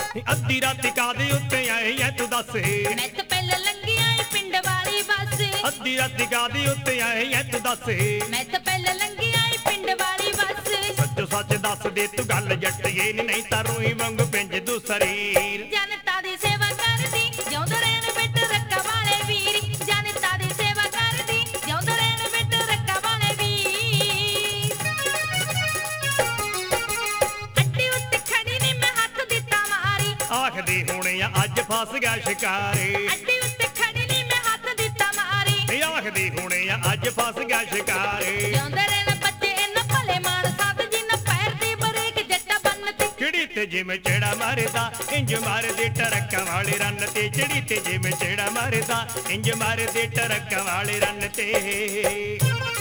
ਅੱਧੀ ਰਾਤੀ ਕਾਦੇ ਉੱਤੇ ਆਏ ਐ ਤੂੰ ਦੱਸ ਮੈਂ ਤਾਂ ਪਹਿਲਾਂ ਲੰਘੀ ਆਈ ਪਿੰਡ ਵਾਲੀ ਬੱਸ ਅੱਧੀ ਰਾਤੀ ਕਾਦੇ ਉੱਤੇ ਆਏ ਐ ਤੂੰ ਦੱਸ ਮੈਂ ਤਾਂ ਪਹਿਲਾਂ ਲੰਘੀ ਆਈ ਪਿੰਡ ਵਾਲੀ ਬੱਸ ਸੱਚੋ ਸੱਚ ਦੱਸ ਦੇ ਤੂੰ ਗੱਲ ਜੱਟੀਏ ਨਹੀਂ ਤਾਂ ਰੂਈ ਵਾਂਗ ਪਿੰਜ ਦੂ ਸਰੀਰ ਜਨਤਾ ਦੀ ਸੇਵਾ ਕਰਦੀ ਜਿਉਂਦੇ ਰਹਿਣ ਬਿੱਟ ਰੱਖਾ ਵਾਲੇ ਵੀਰ ਜਨਤਾ ਦੀ ਸੇਵਾ ਕਰਦੀ ਜਿਉਂਦੇ ਰਹਿਣ ਬਿੱਟ ਰੱਖਾ ਵਾਲੇ ਵੀਰ ਅੱਡੀ ਉੱਤੇ ਖੜੀ ਨੀ ਮੈਂ ਹੱਥ ਦਿੱਤਾ ਮਾਰੀ ਆਖਦੇ ਹੋਣੇ ਆ ਅੱਜ ਫਸ ਗਿਆ ਸ਼ਿਕਾਰੇ ਅੱਡੀ ਉੱਤੇ ਖੜੀ ਨੀ ਮੈਂ ਹੱਥ ਦਿੱਤਾ ਮਾਰੀ ਆਖਦੇ ਹੋਣੇ ਆ ਅੱਜ ਫਸ ਗਿਆ ਸ਼ਿਕਾਰੇ ਜਿਉਂਦੇ ਰਹਿਣ ਬੱਚੇ ਇਹਨਾਂ ਭਲੇ ਮਾਨਸਾਂ ਤੇ ਜਿਨ੍ਹਾਂ ਪੈਰ ਦੀ ਬਰੇਕ ਜੱਟਾ ਬੰਨਤੀ ਚਿੜੀ ਤੇ ਜਿਵੇਂ ਚੇੜਾ ਮਾਰਦਾ ਇੰਜ ਮਾਰਦੇ ਟਰੱਕਾਂ ਵਾਲੇ ਰੰਨ ਤੇ ਚਿੜੀ ਤੇ ਜਿਵੇਂ ਚੇੜਾ ਮਾਰਦਾ ਇੰਜ ਮਾਰਦੇ ਟਰੱਕਾਂ ਵਾਲੇ ਰੰਨ ਤੇ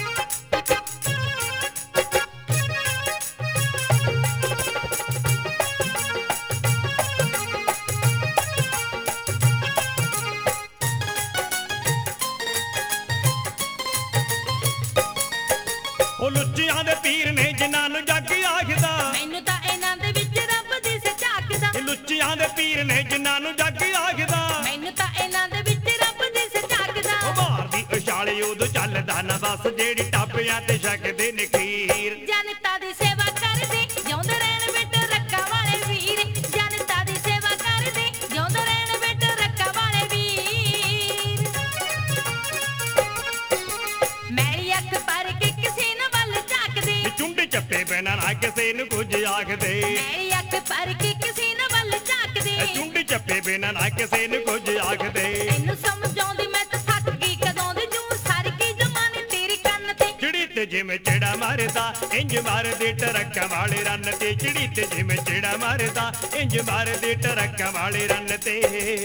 ਉਹ ਲੁੱਚਿਆਂ ਦੇ ਪੀਰ ਨੇ ਜਿਨ੍ਹਾਂ ਨੂੰ ਜੱਗ ਆਖਦਾ ਮੈਨੂੰ ਤਾਂ ਇਹਨਾਂ ਦੇ ਵਿੱਚ ਰੱਬ ਦੀ ਸੇ ਝਾਕਦਾ ਇਹ ਲੁੱਚਿਆਂ ਦੇ ਪੀਰ ਨੇ ਜਿਨ੍ਹਾਂ ਨੂੰ ਜੱਗ ਆਖਦਾ ਮੈਨੂੰ ਤਾਂ ਇਹਨਾਂ ਦੇ ਵਿੱਚ ਰੱਬ ਦੀ ਸੇ ਝਾਕਦਾ ਉਹ ਮਾਰਦੀ ਉਛਾਲੇ ਉਦੋਂ ਚੱਲਦਾ ਨਾ ਬਸ ਜਿਹੜੀ ਟੱਪਿਆਂ ਤੇ ਛਕਦੇ ਨਖੀਰ ਜਨਤਾ ਦੀ ਸੇਵਾ ਕਰਦੇ ਜਿਉਂਦੇ ਰਹਿਣ ਬਿੱਟ ਰੱਖਾ ਵਾਲੇ ਵੀਰ ਜਨਤਾ ਦੀ ਸੇਵਾ ਕਰਦੇ ਜਿਉਂਦੇ ਰਹਿਣ ਬਿੱਟ ਰੱਖਾ ਵਾਲੇ ਵੀਰ ਮੈਲੀ ਅੱਖ ਪਰ ਕੇ ਕਿਸੇ ਨਾ ਵੱਲ ਝਾਕਦੇ ਚੁੰਡੇ ਚੱਪੇ ਬਿਨਾਂ ਨਾ ਕਿਸੇ ਨੂੰ ਕੁਝ ਆਖਦੇ ਮੈਲੀ ਅੱਖ ਪਰ ਕੇ ਕਿਸੇ ਨਾ ਵੱਲ ਝਾਕਦੇ ਚੁੰਡੇ ਚੱਪੇ ਬਿਨਾਂ ਨਾ ਕਿਸੇ ਨੂੰ ਕੁਝ ਆਖਦੇ ਤੈਨੂੰ ਸਮਝਾਉਂਦੀ ਮੈਂ ਤਾਂ ਥੱਕ ਗਈ ਕਦੋਂ ਦੀ ਜੂ ਸਰ ਗਈ ਜਮਾਨੇ ਤੇਰੀ ਕੰਨ ਤੇ ਚਿੜੀ ਤੇ ਜਿਵੇਂ ਚੇੜਾ ਮਾਰਦਾ ਇੰਜ ਮਾਰਦੇ ਟਰੱਕਾਂ ਵਾਲੇ ਰੰਨ ਤੇ ਚਿੜੀ ਤੇ ਜਿਵੇਂ ਚੇੜਾ ਮਾਰਦਾ ਇੰਜ ਮਾਰਦੇ ਟਰੱਕਾਂ ਵਾਲੇ ਰੰਨ ਤੇ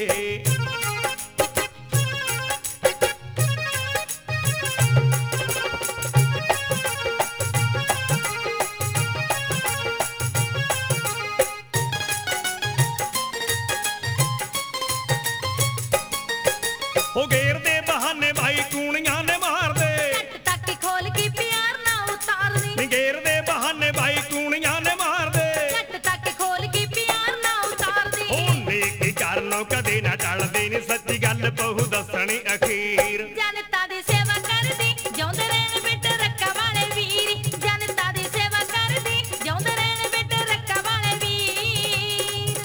ਉਹ ਗੇਰ ਦੇ ਬਹਾਨੇ ਭਾਈ ਕੂਣੀਆਂ ਨੇ ਮਾਰਦੇ ਟੱਟ ਤੱਕ ਖੋਲ ਕੇ ਪਿਆਰ ਨਾ ਉਤਾਰਦੀ ਗੇਰ ਦੇ ਬਹਾਨੇ ਭਾਈ ਕੂਣੀਆਂ ਨੇ ਮਾਰਦੇ ਟੱਟ ਤੱਕ ਖੋਲ ਕੇ ਪਿਆਰ ਨਾ ਉਤਾਰਦੀ ਉਹ ਨੇਕੀ ਕਰਨੋਂ ਕਦੇ ਨਾ ਟਲਦੇ ਨੀ ਸੱਚੀ ਗੱਲ ਬਹੁ ਦੱਸਣੀ ਅਖੀਰ ਜਨਤਾ ਦੀ ਸੇਵਾ ਕਰਦੀ ਜਿਉਂਦੇ ਰਹਿਣ ਬਿੱਟ ਰੱਖਾ ਵਾਲੇ ਵੀਰ ਜਨਤਾ ਦੀ ਸੇਵਾ ਕਰਦੀ ਜਿਉਂਦੇ ਰਹਿਣ ਬਿੱਟ ਰੱਖਾ ਵਾਲੇ ਵੀਰ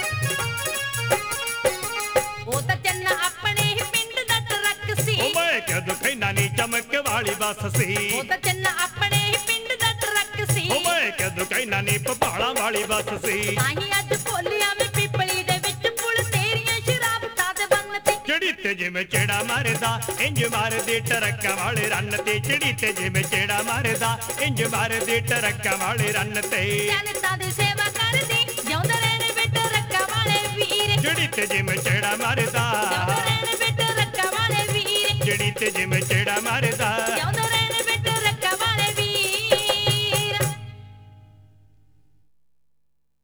ਉਹ ਤਾਂ ਚੰਨਾ ਆਪਣੇ ਹੀ ਪਿੰਡ ਦਾ ਟਰੱਕ ਸੀ ਉਹ ਮੈਂ ਕਦੋਂ ਕਹਿਣਾ ਨੀ ਚਮਕ ਵਾਲੀ ਬੱਸ ਸੀ ਉਹ ਤਾਂ ਚੰਨਾ ਆਪਣੇ ਹੀ ਪਿੰਡ ਦਾ ਟਰੱਕ ਸੀ ਉਹ ਮੈਂ ਕਦੋਂ ਕਹਿਣਾ ਨੀ ਭਪਾਲਾਂ ਵਾਲੀ ਬੱਸ ਸੀ ਆਹੀਂ ਅੱਜ ਭੋਲਿਆ ਮੈਂ ਪਿਪਲੀ ਦੇ ਵਿੱਚ ਪੁਲ ਤੇਰੀਆਂ ਸ਼ਰਾਬਤਾਂ ਦੇ ਬੰਨ ਤੇ ਚਿੜੀ ਤੇ ਜਿਵੇਂ ਚੇੜਾ ਮਾਰਦਾ ਇੰਜ ਮਾਰਦੇ ਟਰੱਕਾਂ ਵਾਲੇ ਰੰਨ ਤੇ ਚਿੜੀ ਤੇ ਜਿਵੇਂ ਚੇੜਾ ਮਾਰਦਾ ਇੰਜ ਮਾਰਦੇ ਟਰੱਕਾਂ ਵਾਲੇ ਰੰਨ ਤੇ ਜਨਤਾ ਦੀ ਸੇਵਾ ਕਰਦੀ ਜਿਉਂਦੇ ਰਹਿਣ ਬਿੱਟ ਰੱਖਾ ਵਾਲੇ ਵੀਰ ਚਿੜੀ ਤੇ ਜਿਵੇਂ ਚੇੜਾ ਮਾਰਦਾ ਜਿਉਂਦੇ ਰਹਿਣ ਬਿੱਟ ਰੱਖਾ ਵਾਲੇ ਵੀਰ ਚਿੜੀ ਤੇ ਜਿਵੇਂ ਚੇੜਾ ਮਾਰਦਾ ਜਿਉਂਦੇ